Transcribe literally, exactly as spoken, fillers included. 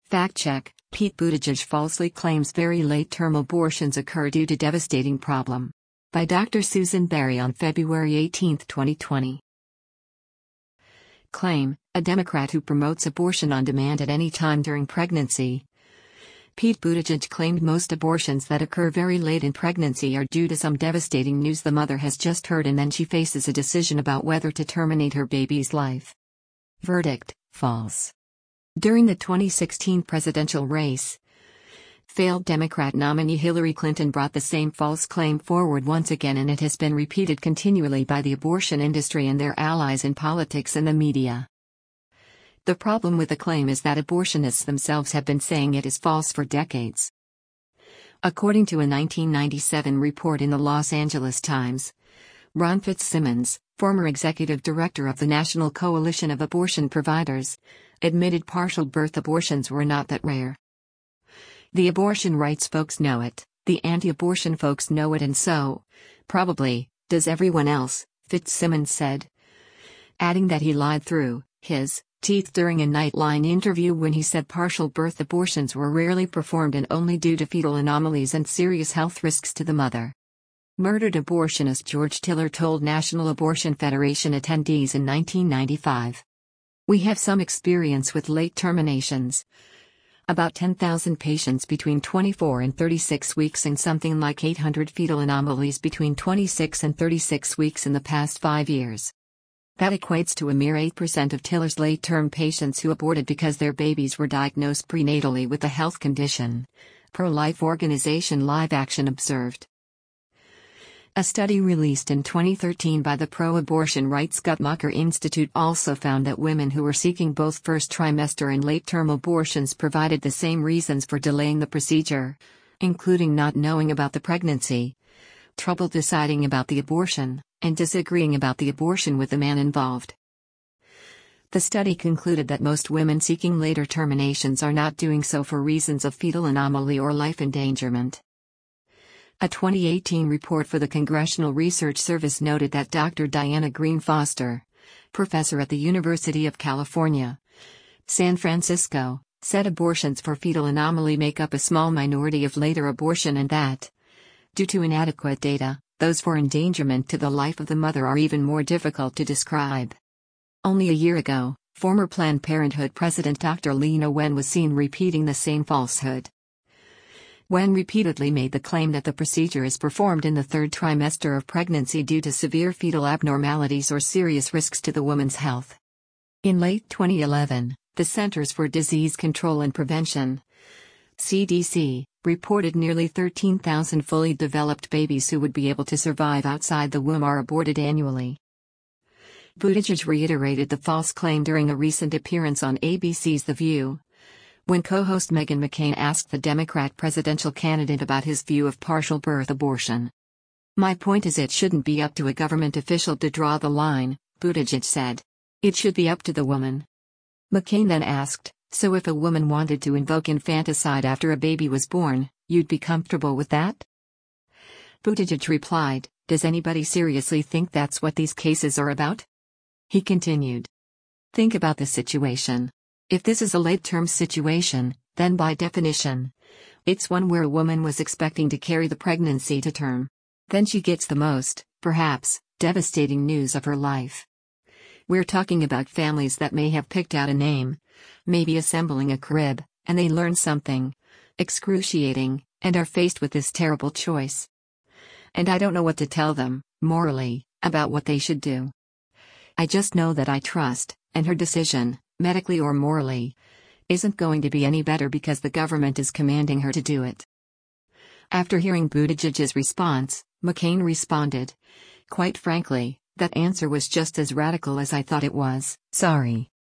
Fact check: Pete Buttigieg falsely claims very late-term abortions occur due to devastating problem. By Doctor Susan Berry on February eighteenth, twenty twenty. Claim: a Democrat who promotes abortion on demand at any time during pregnancy. Pete Buttigieg claimed most abortions that occur very late in pregnancy are due to some devastating news the mother has just heard, and then she faces a decision about whether to terminate her baby's life. Verdict: false. During the twenty sixteen presidential race, failed Democrat nominee Hillary Clinton brought the same false claim forward once again, and it has been repeated continually by the abortion industry and their allies in politics and the media. The problem with the claim is that abortionists themselves have been saying it is false for decades. According to a nineteen ninety-seven report in the Los Angeles Times, Ron Fitzsimmons, former executive director of the National Coalition of Abortion Providers, admitted partial birth abortions were not that rare. The abortion rights folks know it, the anti-abortion folks know it, and so, probably, does everyone else, Fitzsimmons said. Adding that he lied through his teeth during a Nightline interview when he said partial birth abortions were rarely performed and only due to fetal anomalies and serious health risks to the mother. Murdered abortionist George Tiller told National Abortion Federation attendees in nineteen ninety-five. We have some experience with late terminations. About ten thousand patients between twenty-four and thirty-six weeks and something like eight hundred fetal anomalies between twenty-six and thirty-six weeks in the past five years. That equates to a mere eight percent of Tiller's late-term patients who aborted because their babies were diagnosed prenatally with a health condition, pro-life organization Live Action observed. A study released in twenty thirteen by the pro-abortion rights Guttmacher Institute also found that women who were seeking both first trimester and late-term abortions provided the same reasons for delaying the procedure, including not knowing about the pregnancy, trouble deciding about the abortion, and disagreeing about the abortion with the man involved. The study concluded that most women seeking later terminations are not doing so for reasons of fetal anomaly or life endangerment. A twenty eighteen report for the Congressional Research Service noted that Doctor Diana Green Foster, professor at the University of California, San Francisco, said abortions for fetal anomaly make up a small minority of later abortion, and that, due to inadequate data, those for endangerment to the life of the mother are even more difficult to describe. Only a year ago, former Planned Parenthood President Doctor Leana Wen was seen repeating the same falsehood. Wen repeatedly made the claim that the procedure is performed in the third trimester of pregnancy due to severe fetal abnormalities or serious risks to the woman's health. In late twenty eleven, the Centers for Disease Control and Prevention, C D C, reported nearly thirteen thousand fully developed babies who would be able to survive outside the womb are aborted annually. Buttigieg reiterated the false claim during a recent appearance on A B C's The View, when co-host Meghan McCain asked the Democrat presidential candidate about his view of partial birth abortion. "My point is it shouldn't be up to a government official to draw the line," Buttigieg said. "It should be up to the woman." McCain then asked, "So if a woman wanted to invoke infanticide after a baby was born, you'd be comfortable with that?" Buttigieg replied, "Does anybody seriously think that's what these cases are about?" He continued, "Think about the situation. If this is a late-term situation, then by definition, it's one where a woman was expecting to carry the pregnancy to term. Then she gets the most, perhaps, devastating news of her life. We're talking about families that may have picked out a name, maybe assembling a crib, and they learn something excruciating, and are faced with this terrible choice. And I don't know what to tell them, morally, about what they should do. I just know that I trust, and her decision, medically or morally, isn't going to be any better because the government is commanding her to do it." After hearing Buttigieg's response, McCain responded, "Quite frankly, that answer was just as radical as I thought it was. Sorry."